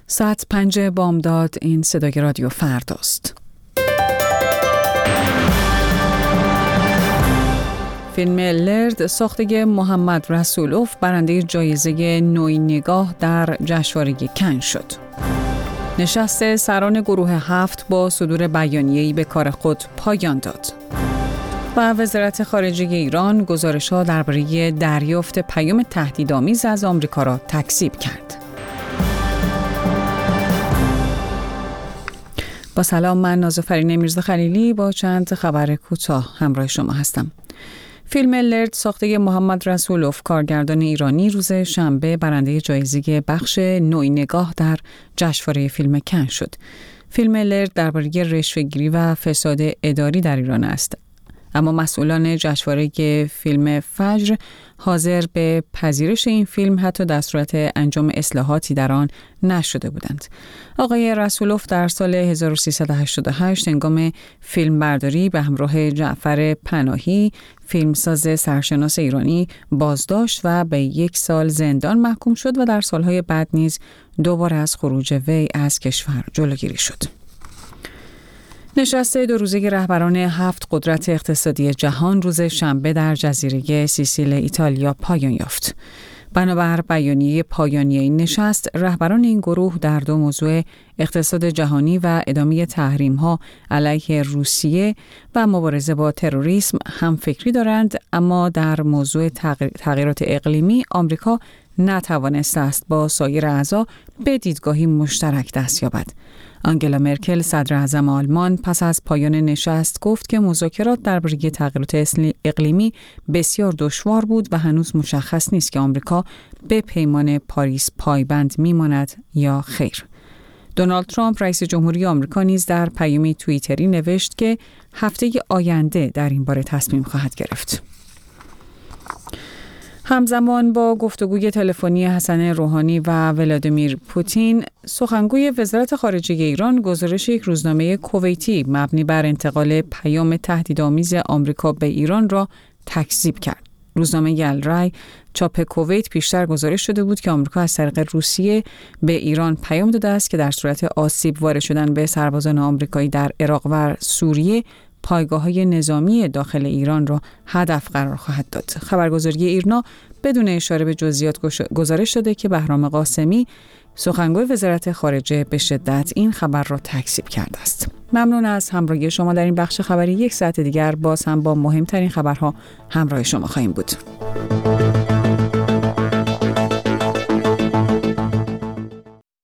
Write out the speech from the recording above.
ساعت 5 بامداد. این صدای رادیو فرداست. فیلم لرد ساخته محمد رسولوف برنده جایزه نوی نگاه در جشنواره کن شد. نشست سران گروه 7 با صدور بیانیه‌ای به کار خود پایان داد. و وزارت خارجه ایران گزارش‌ها درباره دریافت پیام تهدیدآمیز از آمریکا را تکذیب کرد. با سلام، من نازافرین میرزاخلیلی با چند خبر کوتاه همراه شما هستم. فیلم لرد ساخته محمد رسولوف کارگردان ایرانی روز شنبه برنده جایزه بخش نوی نگاه در جشنواره فیلم کن شد. فیلم لرد درباره رشوه‌گیری و فساد اداری در ایران است. اما مسئولان جشنواره فیلم فجر حاضر به پذیرش این فیلم حتی در صورت انجام اصلاحاتی در آن نشده بودند. آقای رسولوف در سال 1388 هنگام فیلمبرداری به همراه جعفر پناهی، فیلمساز سرشناس ایرانی، بازداشت و به 1 سال زندان محکوم شد و در سالهای بعد نیز دوباره از خروج وی از کشور جلوگیری شد. نشست 2 روزه رهبران 7 قدرت اقتصادی جهان روز شنبه در جزیره سیسیل ایتالیا پایان یافت. بنابر بیانیه پایانی این نشست، رهبران این گروه در 2 موضوع اقتصاد جهانی و ادامه تحریم‌ها علیه روسیه و مبارزه با تروریسم هم فکری دارند، اما در موضوع تغییرات اقلیمی آمریکا نتوانسته است با سایر اعضا به دیدگاهی مشترک دست یابد. آنگلا مرکل صدر اعظم آلمان پس از پایان نشست گفت که مذاکرات درباره تغییرات اقلیمی بسیار دشوار بود و هنوز مشخص نیست که آمریکا به پیمان پاریس پایبند میماند یا خیر. دونالد ترامپ رئیس جمهوری آمریکا نیز در پیامی توییتری نوشت که هفته آینده در این باره تصمیم خواهد گرفت. همزمان با گفتگوی تلفنی حسن روحانی و ولادیمیر پوتین، سخنگوی وزارت خارجه ایران گزارش یک روزنامه کویتی مبنی بر انتقال پیام تهدیدآمیز آمریکا به ایران را تکذیب کرد. روزنامه الرای چاپ کویت پیشتر گزارش شده بود که آمریکا از طریق روسیه به ایران پیام داده است که در صورت آسیب وارد شدن به سربازان آمریکایی در عراق و سوریه پایگاه‌های نظامی داخل ایران را هدف قرار خواهد داد. خبرگزاری ایرنا بدون اشاره به جزئیات گزارش داده که بهرام قاسمی، سخنگوی وزارت خارجه، به شدت این خبر را تکذیب کرده است. ممنون از همراهی شما در این بخش خبری. 1 ساعت دیگر باز هم با مهمترین خبرها همراه شما خواهیم بود.